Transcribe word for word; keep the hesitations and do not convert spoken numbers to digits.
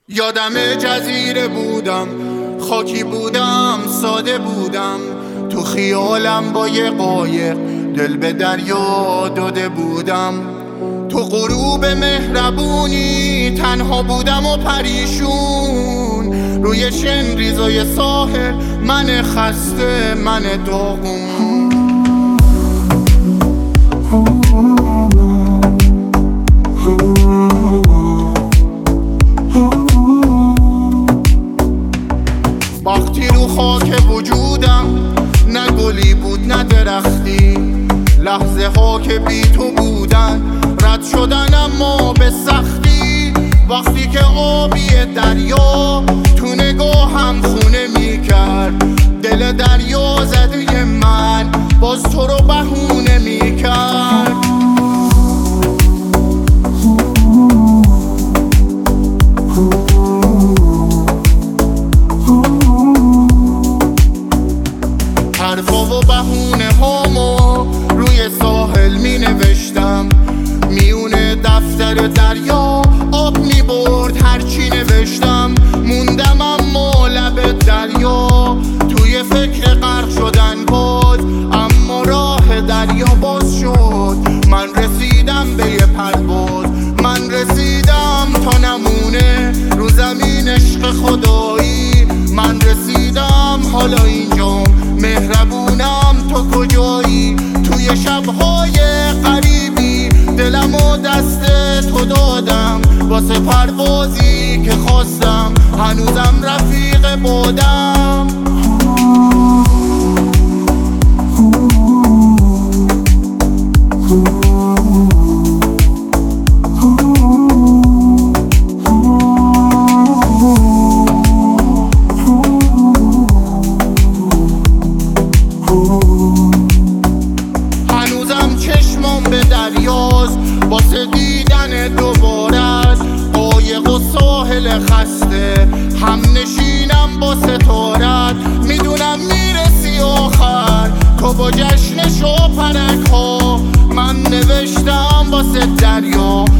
یادم جزیره بودم، خاکی بودم، ساده بودم، تو خیالم با یه قایق دل به دریا داده بودم. تو غروب مهربونی تنها بودم و پریشون، روی شن ریزای ساحل من خسته، من داغون. وقتی رو خاک وجودم نه گلی بود نه درختی، لحظه ها که بی تو بودن رد شدن اما به سختی. وقتی که آبی دریا تو نگاهم خونه می کرد، دل دریا زده من باز تو رو بهونه می کرد. حرفا و بهونه هامو روی ساحل می نوشتم، میونه دفتر دریا آب می برد هرچی نوشتم. موندم اما لب دریا توی فکر غرق شدن باز، اما راه دریا باز شد. من رسیدم به یه پرواز، من رسیدم تا نمونه رو زمین عشق خدایی. من رسیدم حالا اینجام مهربونم، تو کجایی؟ توی شبهای غریبی دلم و دست تو دادم واسه پروازی که خواستم، هنوزم رفیق بادم. هنوزم چشمم به دریاست واسه دیدن دوبارت، قایق و ساحل خسته هم نشینم با ستارت. میدونم میرسی آخر تو با جشنش و پرک ها، من نوشتم واسه دریا